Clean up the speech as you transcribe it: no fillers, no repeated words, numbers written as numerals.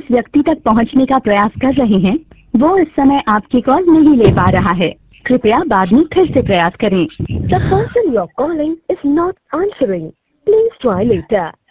जिस व्यक्ति तक पहुंचने का प्रयास कर रहे हैं वो इस समय आपकी कॉल नहीं ले पा रहा है। कृपया बाद में फिर से प्रयास करें। The person you're calling is not answering. Please try later.